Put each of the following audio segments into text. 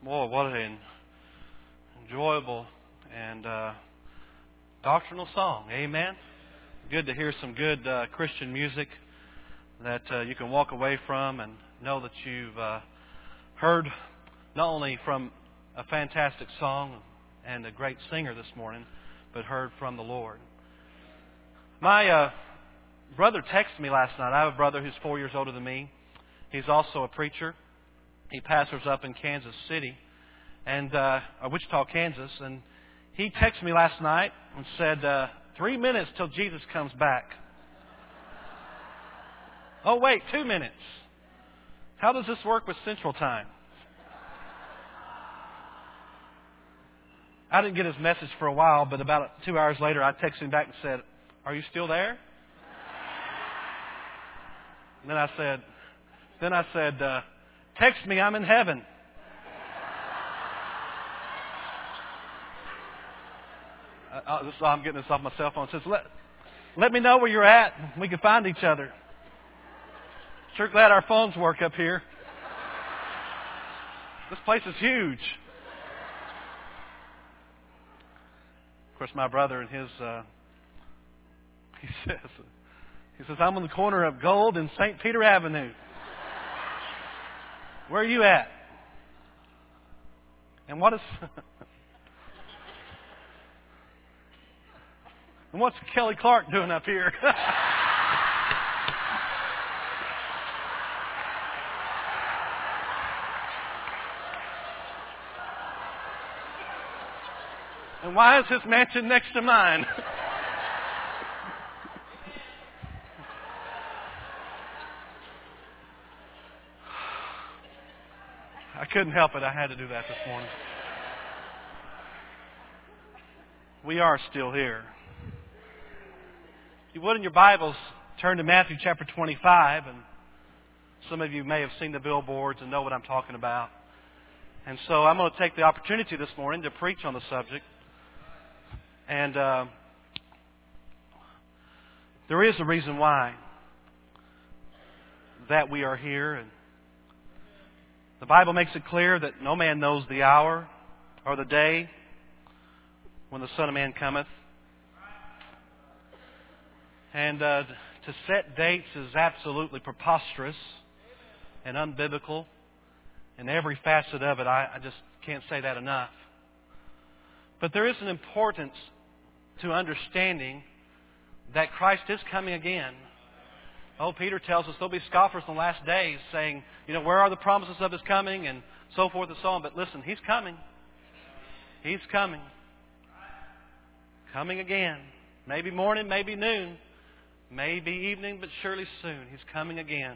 Boy, what an enjoyable and doctrinal song. Amen. Good to hear some good Christian music that you can walk away from and know that you've heard not only from a fantastic song and a great singer this morning, but heard from the Lord. My brother texted me last night. I have a brother who's 4 years older than me. He's also a preacher. He pastors up in Kansas City, and Wichita, Kansas. And he texted me last night and said, 3 minutes till Jesus comes back. Oh, wait, 2 minutes. How does this work with Central Time? I didn't get his message for a while, but about 2 hours later, I texted him back and said, "Are you still there?" And then I said, "Text me, I'm in heaven." I'm getting this off my cell phone. It says, let me know where you're at. We can find each other. Sure glad our phones work up here. This place is huge. Of course, my brother and his, he says, "I'm on the corner of Gold and St. Peter Avenue. Where are you at?" And what's Kelly Clark doing up here? And why is his mansion next to mine? I couldn't help it. I had to do that this morning. We are still here. If you would, in your Bibles, turn to Matthew chapter 25. And some of you may have seen the billboards and know what I'm talking about. And so I'm going to take the opportunity this morning to preach on the subject. And there is a reason why that we are here. And the Bible makes it clear that no man knows the hour or the day when the Son of Man cometh. And to set dates is absolutely preposterous and unbiblical. And every facet of it, I just can't say that enough. But there is an importance to understanding that Christ is coming again. Oh, Peter tells us there'll be scoffers in the last days saying, where are the promises of His coming, and so forth and so on. But listen, He's coming. He's coming. Coming again. Maybe morning, maybe noon, maybe evening, but surely soon. He's coming again.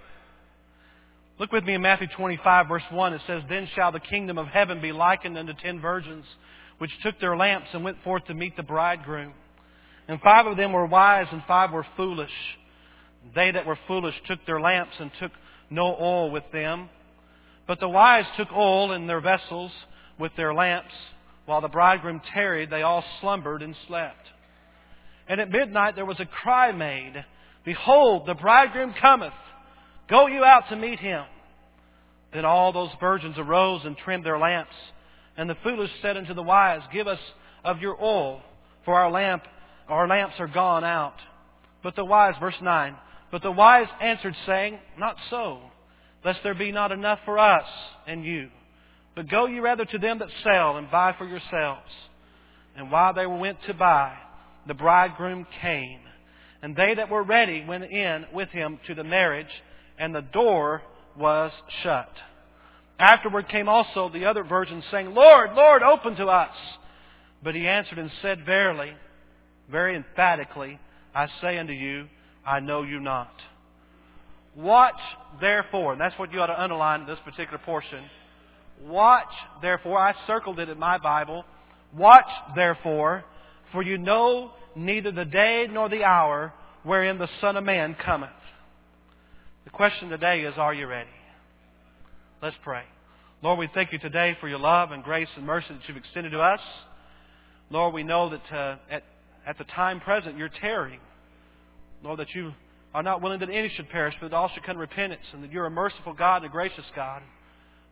Look with me in Matthew 25, verse 1. It says, "Then shall the kingdom of heaven be likened unto 10 virgins, which took their lamps and went forth to meet the bridegroom. And 5 of them were wise, and 5 were foolish. They that were foolish took their lamps and took no oil with them. But the wise took oil in their vessels with their lamps. While the bridegroom tarried, they all slumbered and slept. And at midnight there was a cry made, Behold, the bridegroom cometh. Go you out to meet him. Then all those virgins arose and trimmed their lamps. And the foolish said unto the wise, Give us of your oil, for our lamps are gone out. But the wise," verse 9, "But the wise answered, saying, Not so, lest there be not enough for us and you. But go ye rather to them that sell, and buy for yourselves. And while they went to buy, the bridegroom came. And they that were ready went in with him to the marriage, and the door was shut. Afterward came also the other virgins, saying, Lord, Lord, open to us. But he answered and said, Verily, very emphatically, I say unto you, I know you not. Watch therefore," and that's what you ought to underline in this particular portion. "Watch therefore," I circled it in my Bible. "Watch therefore, for you know neither the day nor the hour wherein the Son of Man cometh." The question today is, are you ready? Let's pray. Lord, we thank you today for your love and grace and mercy that you've extended to us. Lord, we know that at the time present you're tarrying. Lord, that you are not willing that any should perish, but that all should come to repentance, and that you're a merciful God and a gracious God.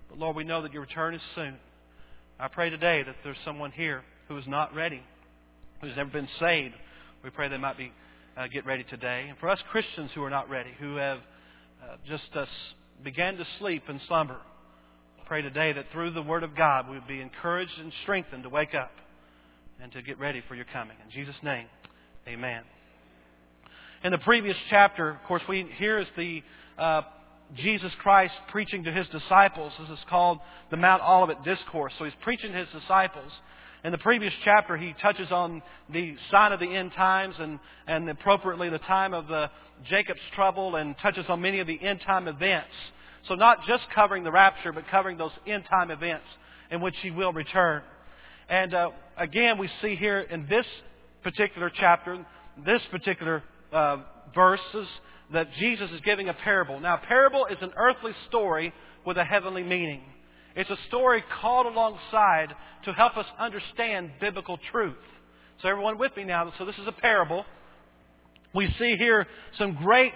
But Lord, we know that your return is soon. I pray today that there's someone here who is not ready, who's never been saved. We pray they might be get ready today. And for us Christians who are not ready, who have just began to sleep and slumber, I pray today that through the Word of God we would be encouraged and strengthened to wake up and to get ready for your coming. In Jesus' name, amen. In the previous chapter, of course, here is the Jesus Christ preaching to His disciples. This is called the Mount Olivet Discourse. So He's preaching to His disciples. In the previous chapter, He touches on the sign of the end times and appropriately the time of Jacob's trouble, and touches on many of the end time events. So not just covering the rapture, but covering those end time events in which He will return. And again, we see here in this particular chapter, this particular verses, that Jesus is giving a parable. Now, a parable is an earthly story with a heavenly meaning. It's a story called alongside to help us understand biblical truth. So everyone with me now. So this is a parable. We see here some great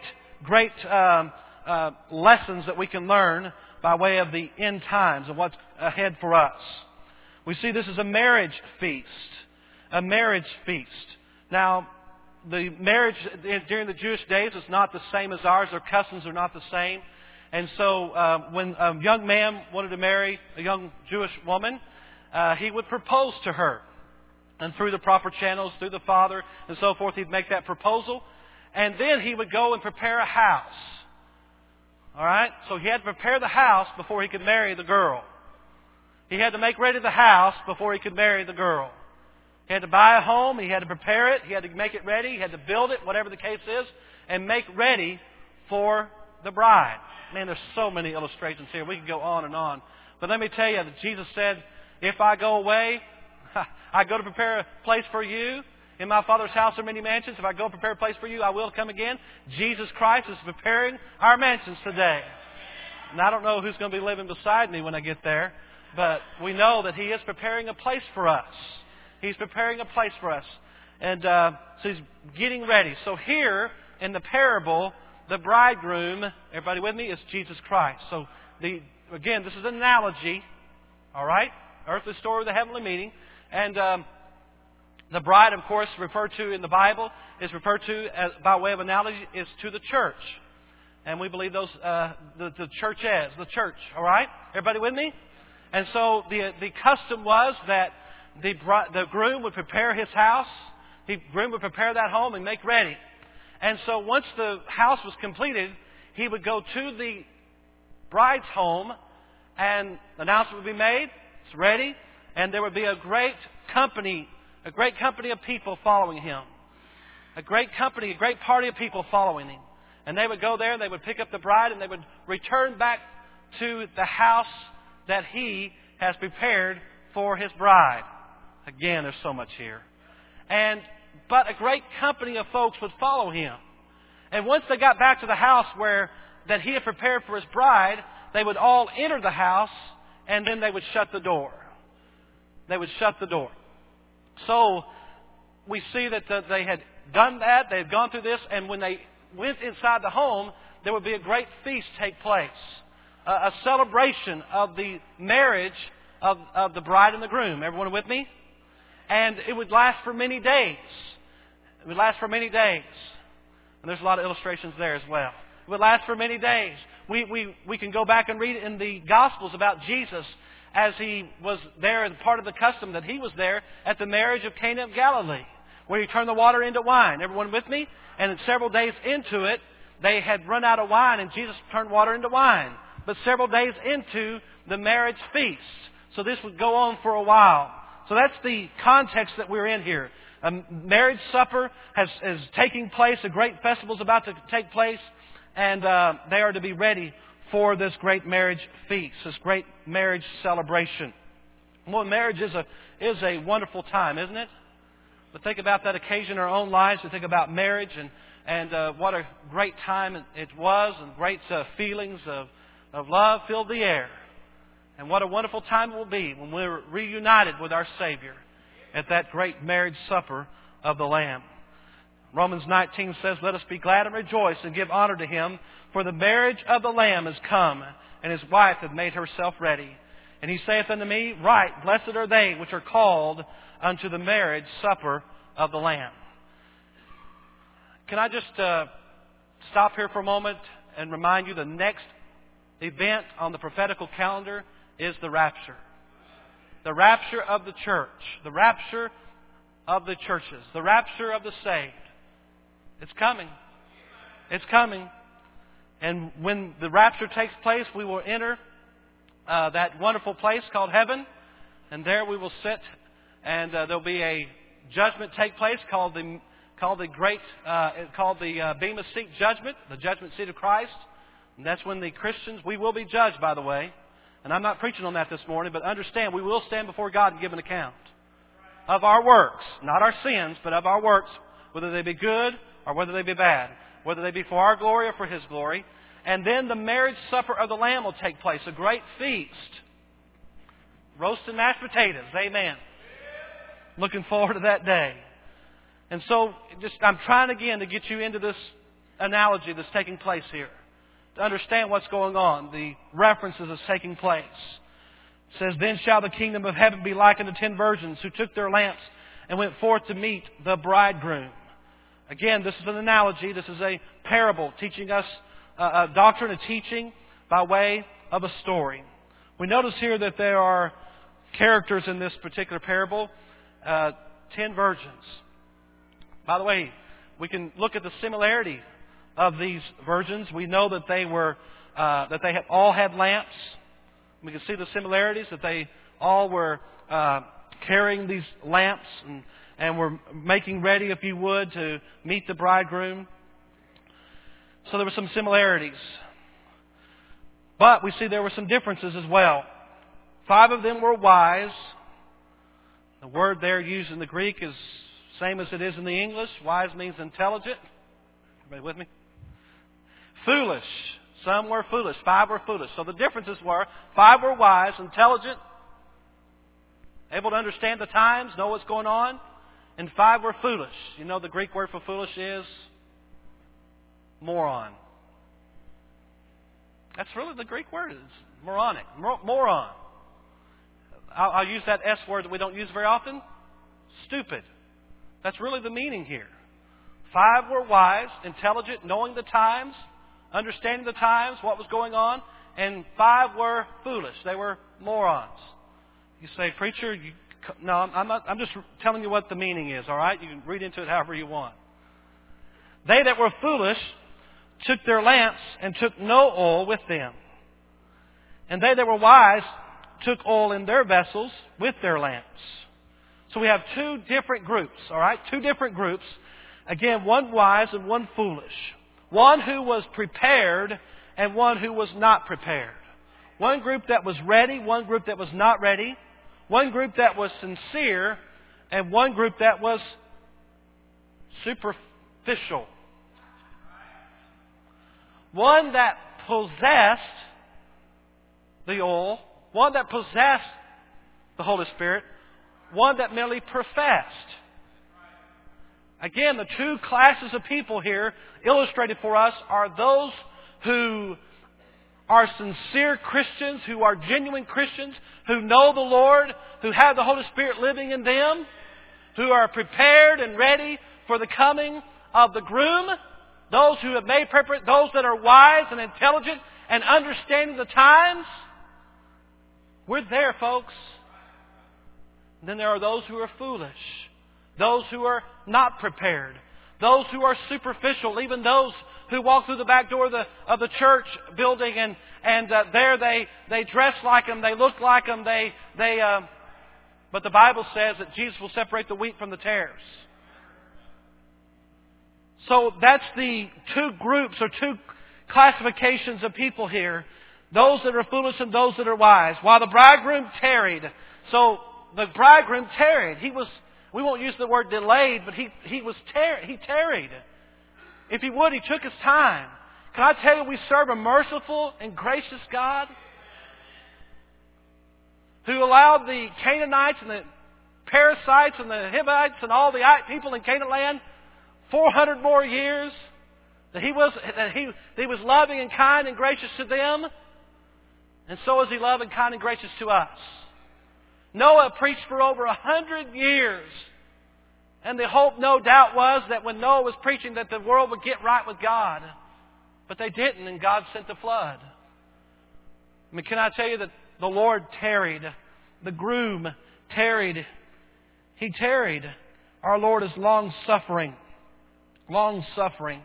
lessons that we can learn by way of the end times and what's ahead for us. We see this is a marriage feast. A marriage feast. Now, the marriage during the Jewish days is not the same as ours. Their customs are not the same. And so when a young man wanted to marry a young Jewish woman, he would propose to her. And through the proper channels, through the father and so forth, he'd make that proposal. And then he would go and prepare a house. All right? So he had to prepare the house before he could marry the girl. He had to make ready the house before he could marry the girl. He had to buy a home. He had to prepare it. He had to make it ready. He had to build it, whatever the case is, and make ready for the bride. Man, there's so many illustrations here. We could go on and on. But let me tell you that Jesus said, if I go away, I go to prepare a place for you. In my Father's house are many mansions. If I go prepare a place for you, I will come again. Jesus Christ is preparing our mansions today. And I don't know who's going to be living beside me when I get there, but we know that He is preparing a place for us. He's preparing a place for us. And so He's getting ready. So here in the parable, the bridegroom, everybody with me, is Jesus Christ. So again, this is an analogy. All right? Earthly story with a heavenly meaning. And the bride, of course, referred to in the Bible, is referred to as, by way of analogy, is to the church. And we believe those the church is the church. All right? Everybody with me? And so the custom was that the groom would prepare his house. The groom would prepare that home and make ready. And so once the house was completed, he would go to the bride's home, and the announcement would be made. It's ready. And there would be a great company of people following him. A great party of people following him. And they would go there, and they would pick up the bride, and they would return back to the house that he has prepared for his bride. Again, there's so much here. But a great company of folks would follow him. And once they got back to the house that he had prepared for his bride, they would all enter the house, and then they would shut the door. They would shut the door. So we see that they had done that. They had gone through this. And when they went inside the home, there would be a great feast take place. A celebration of the marriage of the bride and the groom. Everyone with me? And it would last for many days. It would last for many days. And there's a lot of illustrations there as well. It would last for many days. We can go back and read in the Gospels about Jesus as He was there, and part of the custom that He was there at the marriage of Cana of Galilee, where He turned the water into wine. Everyone with me? And several days into it, they had run out of wine, and Jesus turned water into wine. But several days into the marriage feast. So this would go on for a while. So that's the context that we're in here. A marriage supper is taking place. A great festival is about to take place. And they are to be ready for this great marriage feast, this great marriage celebration. Well, marriage is a wonderful time, isn't it? But think about that occasion in our own lives. We think about marriage and what a great time it was, and great feelings of love filled the air. And what a wonderful time it will be when we're reunited with our Savior at that great marriage supper of the Lamb. Romans 19 says, "Let us be glad and rejoice and give honor to Him, for the marriage of the Lamb is come, and his wife had made herself ready. And he saith unto me, Right, blessed are they which are called unto the marriage supper of the Lamb. Can I just stop here for a moment and remind you the next event on the prophetical calendar is the rapture. The rapture of the church. The rapture of the churches. The rapture of the saved. It's coming. It's coming. And when the rapture takes place, we will enter that wonderful place called heaven. And there we will sit, and there'll be a judgment take place called the Bema Seat Judgment, the judgment seat of Christ. And that's when the Christians, we will be judged, by the way. And I'm not preaching on that this morning, but understand we will stand before God and give an account of our works, not our sins, but of our works, whether they be good or whether they be bad, whether they be for our glory or for His glory. And then the marriage supper of the Lamb will take place, a great feast. Roast and mashed potatoes, amen. Looking forward to that day. And so, I'm trying again to get you into this analogy that's taking place here, to understand what's going on, the references that's taking place. It says, Then shall the kingdom of heaven be likened to 10 virgins who took their lamps and went forth to meet the bridegroom. Again, this is an analogy. This is a parable teaching us a doctrine, a teaching by way of a story. We notice here that there are characters in this particular parable, 10 virgins. By the way, we can look at the similarity of these virgins. We know that they all had lamps. We can see the similarities, that they all were carrying these lamps and were making ready, if you would, to meet the bridegroom. So there were some similarities. But we see there were some differences as well. 5 of them were wise. The word there used in the Greek is the same as it is in the English. Wise means intelligent. Everybody with me? Foolish. Some were foolish. 5 were foolish. So the differences were 5 were wise, intelligent, able to understand the times, know what's going on, and 5 were foolish. You know the Greek word for foolish is moron. That's really the Greek word. It's moronic. Moron. I'll use that S word that we don't use very often. Stupid. That's really the meaning here. 5 were wise, intelligent, knowing the times, understanding the times, what was going on, and 5 were foolish. They were morons. You say, preacher, no, I'm not. I'm just telling you what the meaning is, all right? You can read into it however you want. They that were foolish took their lamps and took no oil with them. And they that were wise took oil in their vessels with their lamps. So we have 2 different groups, all right? 2 different groups. Again, one wise and one foolish. One who was prepared and one who was not prepared. One group that was ready, one group that was not ready. One group that was sincere and one group that was superficial. One that possessed the oil, one that possessed the Holy Spirit, one that merely professed. Again, the 2 classes of people here illustrated for us are those who are sincere Christians, who are genuine Christians, who know the Lord, who have the Holy Spirit living in them, who are prepared and ready for the coming of the groom. Those who have made preparation, those that are wise and intelligent and understanding the times. We're there, folks. And then there are those who are foolish. Those who are not prepared. Those who are superficial. Even those who walk through the back door of the church building and there they dress like them. They look like them. But the Bible says that Jesus will separate the wheat from the tares. So that's the 2 groups or 2 classifications of people here. Those that are foolish and those that are wise. While the bridegroom tarried. So the bridegroom tarried. We won't use the word delayed, but he tarried. If he would, he took his time. Can I tell you, we serve a merciful and gracious God who allowed the Canaanites and the Perizzites and the Hivites and all the people in Canaan land 400 more years, that He was loving and kind and gracious to them. And so is He loving, kind, and gracious to us. Noah preached for over 100 years. And the hope, no doubt, was that when Noah was preaching that the world would get right with God. But they didn't, and God sent the flood. I mean, can I tell you that the Lord tarried? The groom tarried. He tarried. Our Lord is long-suffering. Long-suffering.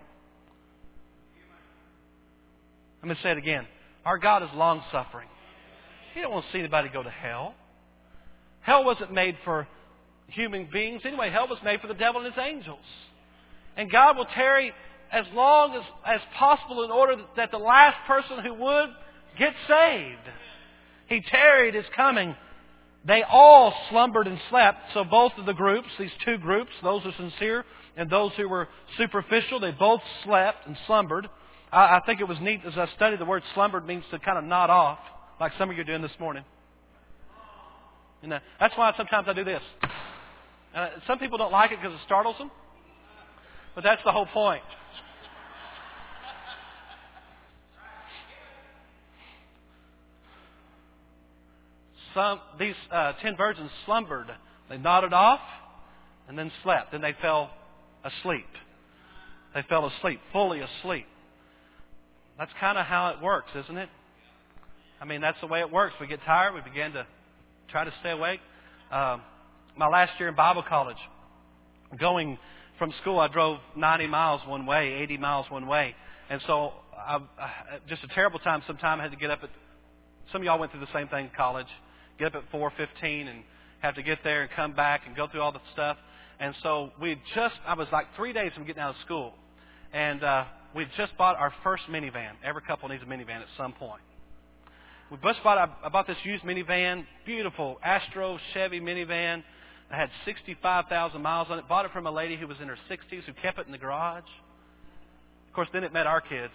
I'm going to say it again. Our God is long-suffering. He don't want to see anybody go to hell. Hell wasn't made for human beings. Anyway, hell was made for the devil and his angels. And God will tarry as long as possible in order that the last person who would get saved. He tarried His coming. They all slumbered and slept. So both of the groups, these two groups, those who are sincere and those who were superficial, they both slept and slumbered. I think it was neat as I studied the word slumbered means to kind of nod off, like some of you are doing this morning. You know, that's why sometimes I do this. Some people don't like it because it startles them. But that's the whole point. These 10 virgins slumbered. They nodded off and then slept. Then they fell asleep. They fell asleep, fully asleep. That's kind of how it works, isn't it? I mean, that's the way it works. We get tired. We begin to try to stay awake. My last year in Bible college, going from school, I drove 90 miles one way, 80 miles one way. And so, just a terrible time. Sometime I had to get up at, some of y'all went through the same thing in college, get up at 4:15 and have to get there and come back and go through all the stuff. And so, I was like 3 days from getting out of school. And we'd just bought our first minivan. Every couple needs a minivan at some point. I bought this used minivan, beautiful Astro Chevy minivan. I had 65,000 miles on it. Bought it from a lady who was in her 60s who kept it in the garage. Of course, then it met our kids.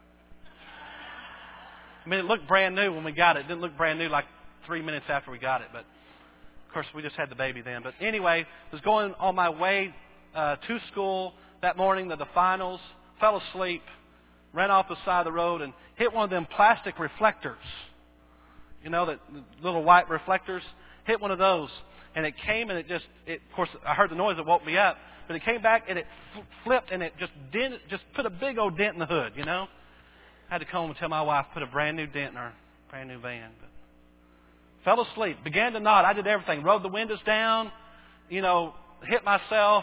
I mean, it looked brand new when we got it. It didn't look brand new like 3 minutes after we got it. But, of course, we just had the baby then. But anyway, I was going on my way to school that morning to the finals. Fell asleep. Ran off the side of the road and hit one of them plastic reflectors. You know, the little white reflectors. Hit one of those. And it came and of course, I heard the noise that woke me up. But it came back and it flipped and it just put a big old dent in the hood, you know. I had to come home and tell my wife, put a brand new dent in our brand new van. But fell asleep, began to nod. I did everything. Rolled the windows down, you know, hit myself.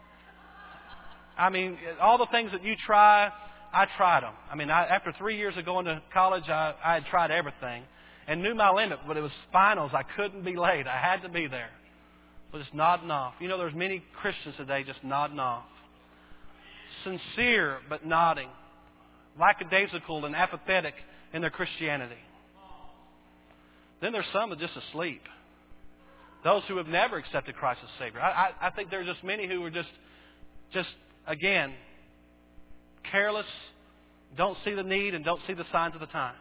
I mean, all the things that you try, I tried them. I mean, after 3 years of going to college, I had tried everything and knew my limit, but it was finals. I couldn't be late. I had to be there. So just nodding off. You know, there's many Christians today just nodding off. Sincere, but nodding. Lackadaisical and apathetic in their Christianity. Then there's some that are just asleep. Those who have never accepted Christ as Savior. I think there are just many who are just again, careless, don't see the need, and don't see the signs of the times.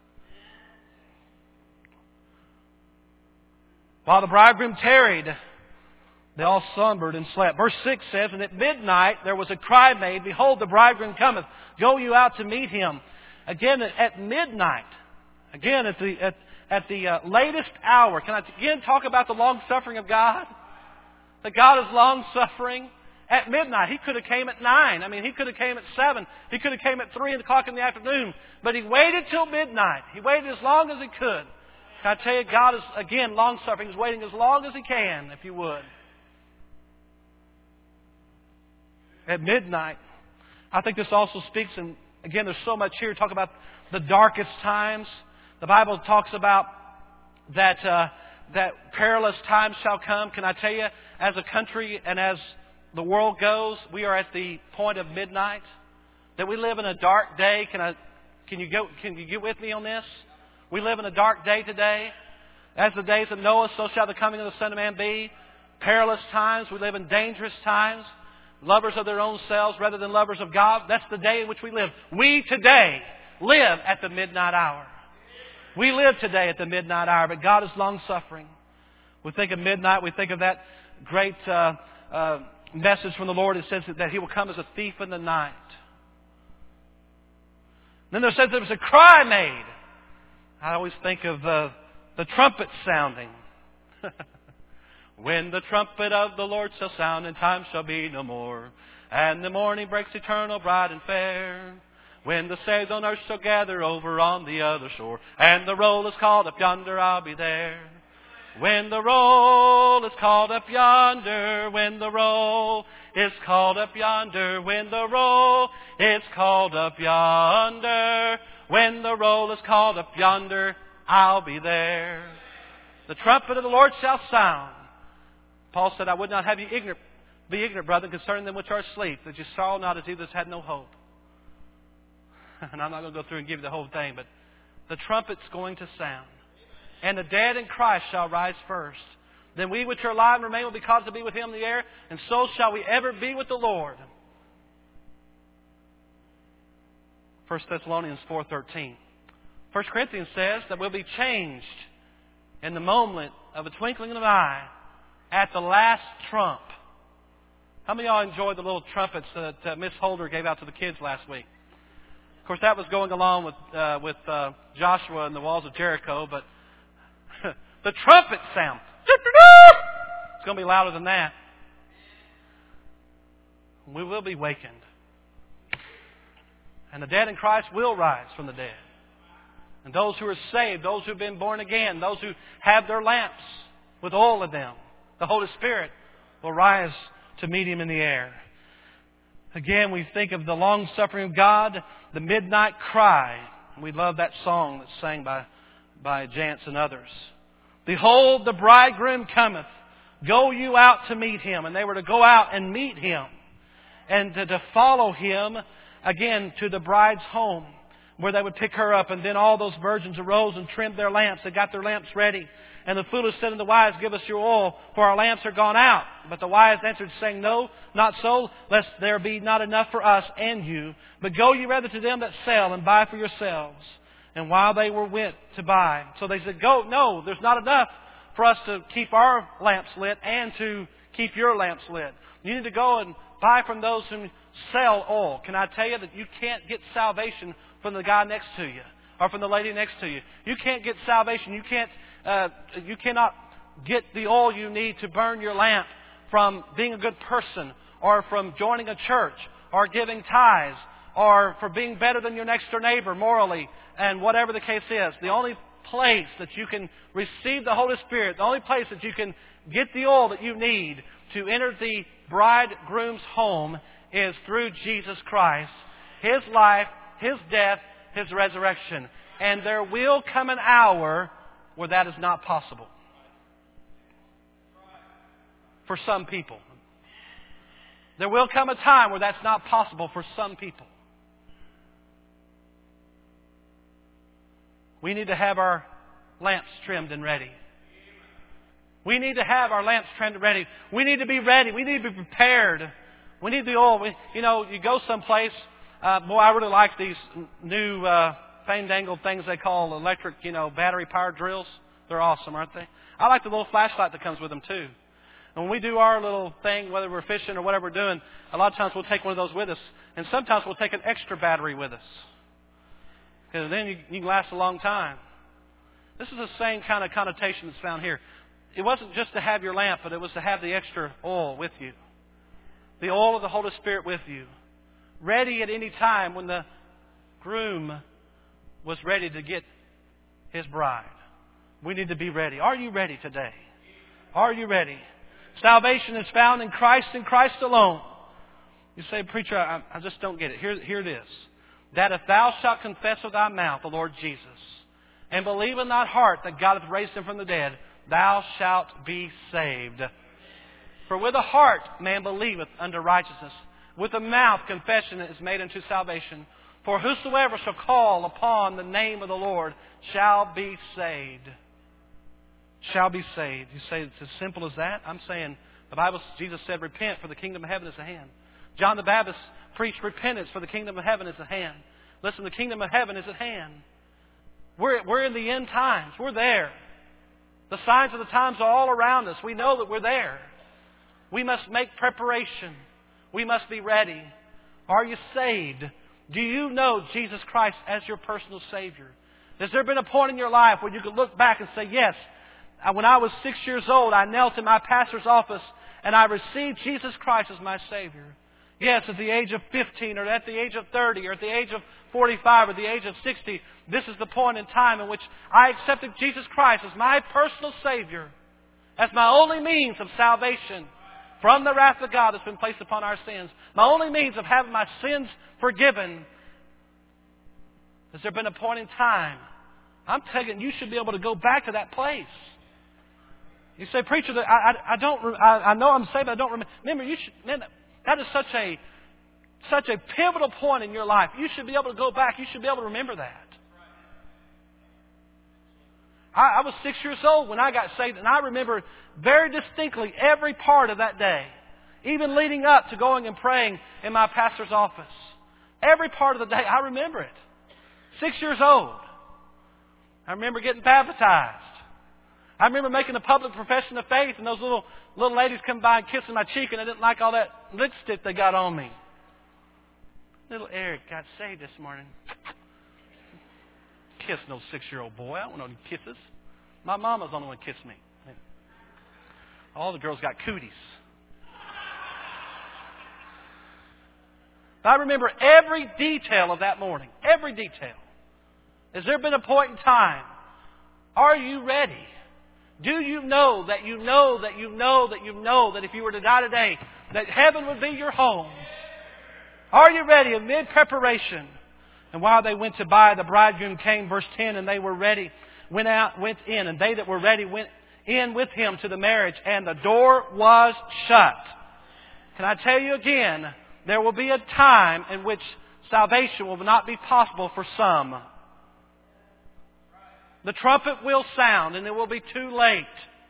While the bridegroom tarried, they all slumbered and slept. Verse 6 says, and at midnight there was a cry made, behold, the bridegroom cometh. Go you out to meet him. Again, at midnight. Again, at the latest hour. Can I again talk about the long-suffering of God? That God is long-suffering. At midnight. He could have came at 9. I mean, he could have came at 7. He could have came at 3 o'clock in the afternoon. But He waited till midnight. He waited as long as He could. Can I tell you, God is, again, long-suffering. He's waiting as long as He can, if you would. At midnight. I think this also speaks, and again, there's so much here to talk about the darkest times. The Bible talks about that perilous times shall come. Can I tell you, as a country and as the world goes, we are at the point of midnight. That we live in a dark day. Can you get with me on this? We live in a dark day today. As the days of Noah, so shall the coming of the Son of Man be. Perilous times. We live in dangerous times. Lovers of their own selves rather than lovers of God. That's the day in which we live. We today live at the midnight hour. We live today at the midnight hour, but God is long-suffering. We think of midnight. We think of that great message from the Lord. It says that He will come as a thief in the night. Then there says there was a cry made. I always think of the trumpet sounding. When the trumpet of the Lord shall sound, and time shall be no more, and the morning breaks eternal, bright and fair. When the saints on earth shall gather over on the other shore, and the roll is called up yonder, I'll be there. When the roll is called up yonder, when the roll is called up yonder, when the roll is called up yonder, when the roll is called up yonder, I'll be there. The trumpet of the Lord shall sound. Paul said, I would not have you be ignorant, brethren, concerning them which are asleep, that you saw not as others had no hope. And I'm not going to go through and give you the whole thing, but the trumpet's going to sound. And the dead in Christ shall rise first. Then we which are alive and remain will be caught to be with Him in the air, and so shall we ever be with the Lord. 1 Thessalonians 4:13. 1 Corinthians says that we'll be changed in the moment of a twinkling of an eye at the last trump. How many of y'all enjoyed the little trumpets that Miss Holder gave out to the kids last week? Of course, that was going along with Joshua and the walls of Jericho, but the trumpet sound, it's going to be louder than that. We will be wakened. And the dead in Christ will rise from the dead. And those who are saved, those who have been born again, those who have their lamps with oil in them, the Holy Spirit will rise to meet Him in the air. Again, we think of the long-suffering of God, the midnight cry. We love that song that's sang by Jance and others. Behold, the bridegroom cometh. Go you out to meet Him. And they were to go out and meet Him. And to follow Him, again, to the bride's home, where they would pick her up. And then all those virgins arose and trimmed their lamps. They got their lamps ready. And the foolish said unto the wise, Give us your oil, for our lamps are gone out. But the wise answered, saying, No, not so, lest there be not enough for us and you. But go ye rather to them that sell, and buy for yourselves. And while they were went to buy. So they said, Go, no, there's not enough for us to keep our lamps lit and to keep your lamps lit. You need to go and buy from those who sell oil. Can I tell you that you can't get salvation from the guy next to you or from the lady next to you? You can't get salvation. You cannot get the oil you need to burn your lamp from being a good person or from joining a church or giving tithes or for being better than your next door neighbor morally and whatever the case is. The only place that you can receive the Holy Spirit, the only place that you can get the oil that you need to enter the bridegroom's home is through Jesus Christ, His life, His death, His resurrection. And there will come an hour where that is not possible. For some people. There will come a time where that's not possible for some people. We need to have our lamps trimmed and ready. We need to have our lamps trimmed and ready. We need to be ready. We need to be prepared. We need the oil. You go someplace. Boy, I really like these new fandangled things they call electric, battery-powered drills. They're awesome, aren't they? I like the little flashlight that comes with them, too. And when we do our little thing, whether we're fishing or whatever we're doing, a lot of times we'll take one of those with us. And sometimes we'll take an extra battery with us. Because then you can last a long time. This is the same kind of connotation that's found here. It wasn't just to have your lamp, but it was to have the extra oil with you. The oil of the Holy Spirit with you. Ready at any time when the groom was ready to get his bride. We need to be ready. Are you ready today? Are you ready? Salvation is found in Christ and Christ alone. You say, Preacher, I just don't get it. Here it is. That if thou shalt confess with thy mouth the Lord Jesus, and believe in thy heart that God hath raised Him from the dead, thou shalt be saved. For with the heart man believeth unto righteousness, with the mouth confession is made unto salvation. For whosoever shall call upon the name of the Lord shall be saved. Shall be saved. You say it's as simple as that? I'm saying the Bible, Jesus said, repent, for the kingdom of heaven is at hand. John the Baptist preached repentance, for the kingdom of heaven is at hand. Listen, the kingdom of heaven is at hand. We're in the end times. We're there. The signs of the times are all around us. We know that we're there. We must make preparation. We must be ready. Are you saved? Do you know Jesus Christ as your personal Savior? Has there been a point in your life where you could look back and say, yes, when I was 6 years old, I knelt in my pastor's office and I received Jesus Christ as my Savior? Yes, at the age of 15 or at the age of 30 or at the age of 45 or the age of 60, this is the point in time in which I accepted Jesus Christ as my personal Savior, as my only means of salvation from the wrath of God that's been placed upon our sins, my only means of having my sins forgiven. Has there been a point in time? I'm telling you, you should be able to go back to that place. You say, preacher, I know I'm saved, but I don't remember. Remember, that is such a pivotal point in your life. You should be able to go back. You should be able to remember that. I was 6 years old when I got saved, and I remember very distinctly every part of that day, even leading up to going and praying in my pastor's office. Every part of the day, I remember it. 6 years old. I remember getting baptized. I remember making a public profession of faith, and those little ladies come by and kissing my cheek, and I didn't like all that lipstick they got on me. Little Eric got saved this morning. Kiss no 6-year-old boy. I don't want no kisses. My mama's the only one who kissed me. All the girls got cooties. I remember every detail of that morning. Every detail. Has there been a point in time? Are you ready? Do you know that you know that you know that you know that if you were to die today, that heaven would be your home? Are you ready? Amid preparation. And while they went to buy, the bridegroom came, verse 10, and they were ready, went in, and they that were ready went in with him to the marriage, and the door was shut. Can I tell you again, there will be a time in which salvation will not be possible for some. The trumpet will sound, and it will be too late.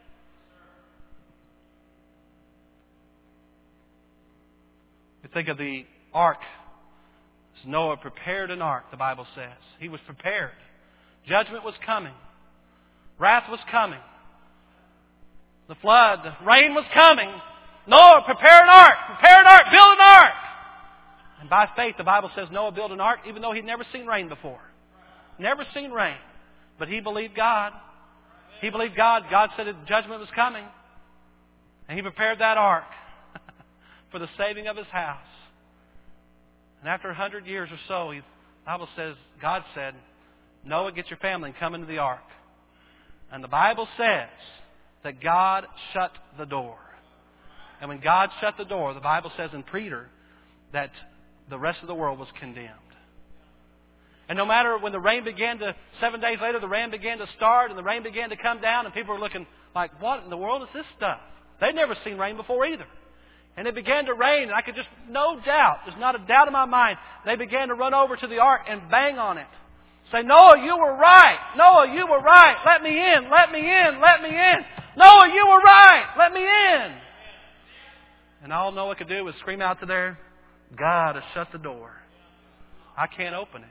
You think of the ark. Noah prepared an ark, the Bible says. He was prepared. Judgment was coming. Wrath was coming. The flood, the rain was coming. Noah, prepare an ark. Prepare an ark. Build an ark. And by faith, the Bible says Noah built an ark even though he'd never seen rain before. Never seen rain. But he believed God. He believed God. God said that judgment was coming. And he prepared that ark for the saving of his house. And after 100 years or so, the Bible says, God said, Noah, get your family and come into the ark. And the Bible says that God shut the door. And when God shut the door, the Bible says in Peter that the rest of the world was condemned. And no matter when the rain began to, 7 days later, the rain began to start and the rain began to come down and people were looking like, what in the world is this stuff? They'd never seen rain before either. And it began to rain, and I could just, no doubt, there's not a doubt in my mind, they began to run over to the ark and bang on it. Say, Noah, you were right. Noah, you were right. Let me in. Let me in. Let me in. Noah, you were right. Let me in. And all Noah could do was scream out to there, God has shut the door. I can't open it.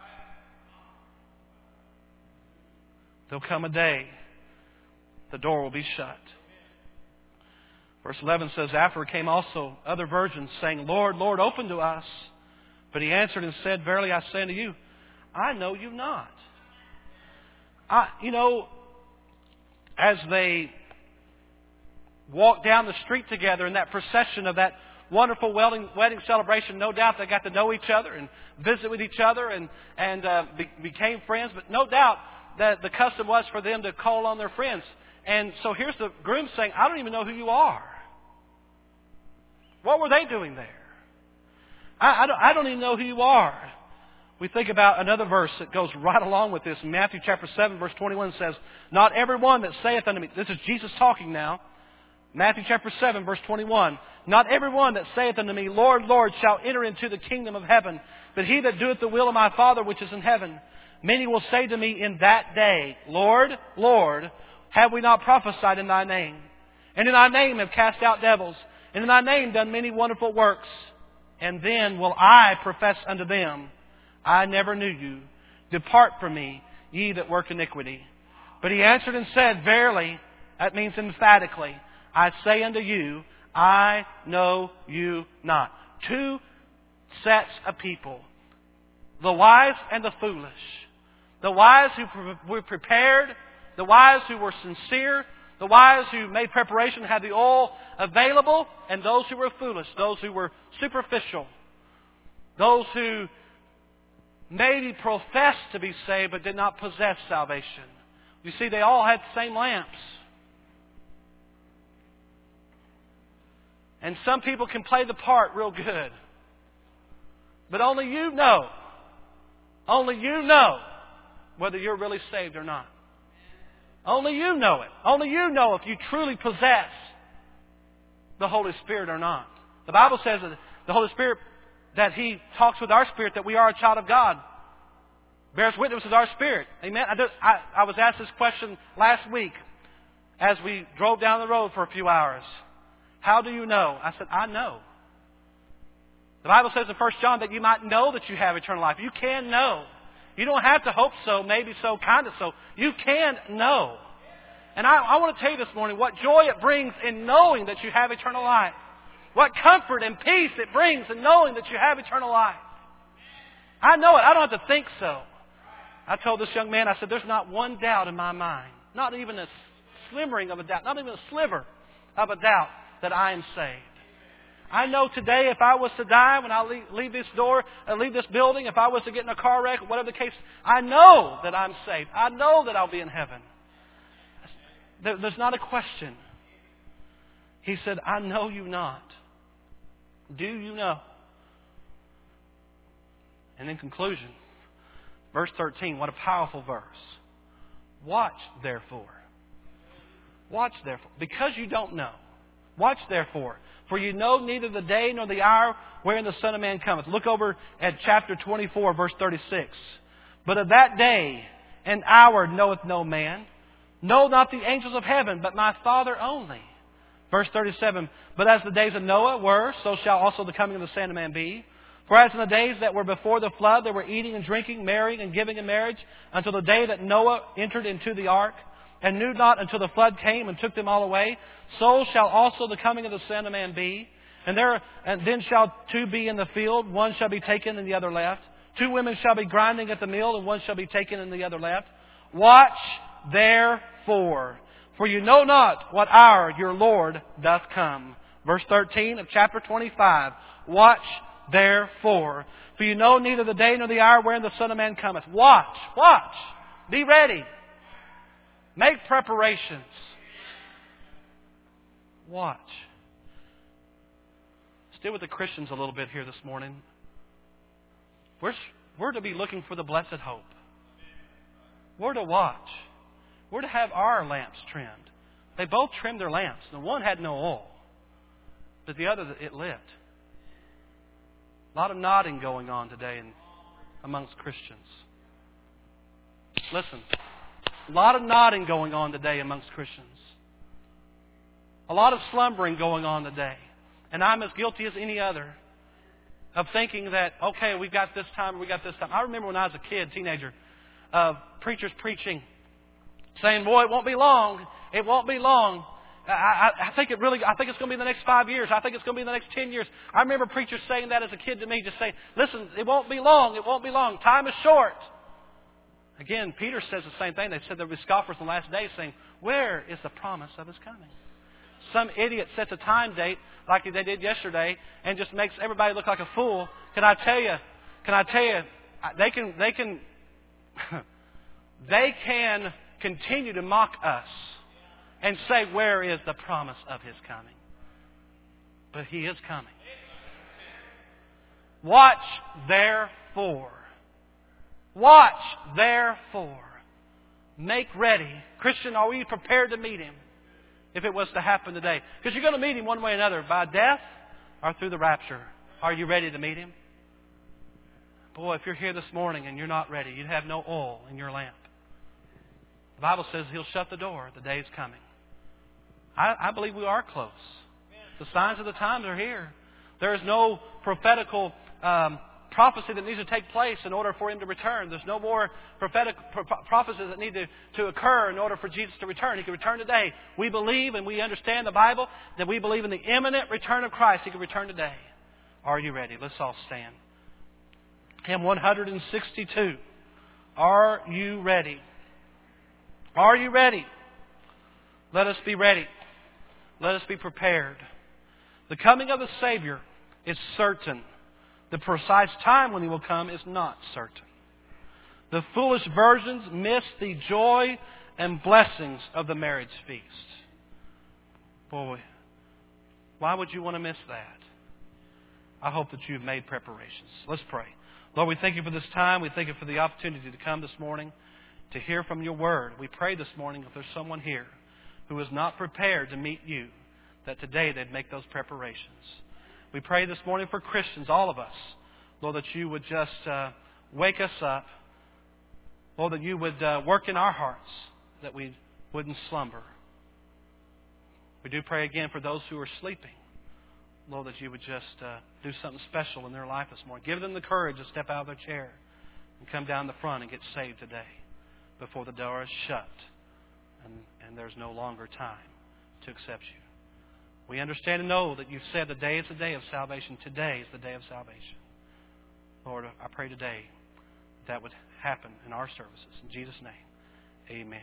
There'll come a day the door will be shut. Verse 11 says, After came also other virgins, saying, Lord, Lord, open to us. But he answered and said, Verily I say unto you, I know you not. As they walked down the street together in that procession of that wonderful wedding celebration, no doubt they got to know each other and visit with each other and became friends. But no doubt that the custom was for them to call on their friends. And so here's the groom saying, I don't even know who you are. What were they doing there? I don't even know who you are. We think about another verse that goes right along with this. Matthew chapter 7, verse 21 says, Not everyone that saith unto me, this is Jesus talking now. Matthew chapter 7, verse 21, Not everyone that saith unto me, Lord, Lord, shall enter into the kingdom of heaven, but he that doeth the will of my Father which is in heaven. Many will say to me in that day, Lord, Lord, have we not prophesied in thy name? And in thy name have cast out devils, and in thy name done many wonderful works. And then will I profess unto them, I never knew you. Depart from me, ye that work iniquity. But he answered and said, Verily, that means emphatically, I say unto you, I know you not. Two sets of people, the wise and the foolish. The wise who were prepared, the wise who were sincere, the wise who made preparation, had the oil available, and those who were foolish, those who were superficial, those who maybe professed to be saved but did not possess salvation. You see, they all had the same lamps. And some people can play the part real good. But only you know whether you're really saved or not. Only you know it. Only you know if you truly possess the Holy Spirit or not. The Bible says that the Holy Spirit, that He talks with our spirit that we are a child of God. Bears witness with our spirit. Amen. I was asked this question last week as we drove down the road for a few hours. How do you know? I said, I know. The Bible says in 1 John that you might know that you have eternal life. You can know. You don't have to hope so, maybe so, kind of so. You can know. And I want to tell you this morning what joy it brings in knowing that you have eternal life. What comfort and peace it brings in knowing that you have eternal life. I know it. I don't have to think so. I told this young man, I said, there's not one doubt in my mind. Not even a slimmering of a doubt. Not even a sliver of a doubt that I am saved. I know today if I was to die when I leave this door, leave this building, if I was to get in a car wreck, whatever the case, I know that I'm saved. I know that I'll be in heaven. There's not a question. He said, I know you not. Do you know? And in conclusion, verse 13, what a powerful verse. Watch therefore. Watch therefore. Because you don't know. Watch therefore. For you know neither the day nor the hour wherein the Son of Man cometh. Look over at chapter 24, verse 36. But of that day and hour knoweth no man, no, not the angels of heaven, but my Father only. Verse 37. But as the days of Noah were, so shall also the coming of the Son of Man be. For as in the days that were before the flood, they were eating and drinking, marrying and giving in marriage, until the day that Noah entered into the ark, and knew not until the flood came and took them all away. So shall also the coming of the Son of Man be. And then shall two be in the field, one shall be taken and the other left. Two women shall be grinding at the mill, and one shall be taken and the other left. Watch therefore, for you know not what hour your Lord doth come. Verse 13 of chapter 25. Watch therefore, for you know neither the day nor the hour wherein the Son of Man cometh. Watch, watch, be ready. Make preparations. Watch. Still with the Christians a little bit here this morning. We're to be looking for the blessed hope. We're to watch. We're to have our lamps trimmed. They both trimmed their lamps. The one had no oil, but the other, it lit. A lot of nodding going on today amongst Christians. Listen. A lot of nodding going on today amongst Christians. A lot of slumbering going on today. And I'm as guilty as any other of thinking that, okay, we've got this time, we got this time. I remember when I was a kid, teenager, preachers preaching, saying, boy, it won't be long. It won't be long. I think it's going to be the next 5 years. I think it's going to be the next 10 years. I remember preachers saying that as a kid to me, just saying, listen, it won't be long. It won't be long. Time is short. Again, Peter says the same thing. They said there will be scoffers in the last days saying, where is the promise of His coming? Some idiot sets a time date like they did yesterday and just makes everybody look like a fool. Can I tell you, they can continue to mock us and say, where is the promise of His coming? But He is coming. Watch therefore. Watch therefore. Make ready. Christian, are we prepared to meet Him if it was to happen today? Because you're going to meet Him one way or another, by death or through the rapture. Are you ready to meet Him? Boy, if you're here this morning and you're not ready, you have no oil in your lamp. The Bible says He'll shut the door. The day is coming. I believe we are close. The signs of the times are here. There is no prophetical prophecy that needs to take place in order for Him to return. There's no more prophetic prophecies that need to occur in order for Jesus to return. He can return today. We believe and we understand the Bible that we believe in the imminent return of Christ. He can return today. Are you ready? Let's all stand. Hymn 162. Are you ready? Are you ready? Let us be ready. Let us be prepared. The coming of the Savior is certain. The precise time when He will come is not certain. The foolish virgins miss the joy and blessings of the marriage feast. Boy, why would you want to miss that? I hope that you've made preparations. Let's pray. Lord, we thank You for this time. We thank You for the opportunity to come this morning to hear from Your Word. We pray this morning if there's someone here who is not prepared to meet You, that today they'd make those preparations. We pray this morning for Christians, all of us, Lord, that You would just wake us up. Lord, that You would work in our hearts, that we wouldn't slumber. We do pray again for those who are sleeping. Lord, that You would just do something special in their life this morning. Give them the courage to step out of their chair and come down the front and get saved today before the door is shut and there's no longer time to accept You. We understand and know that You've said the day is the day of salvation. Today is the day of salvation. Lord, I pray today that would happen in our services. In Jesus' name, amen.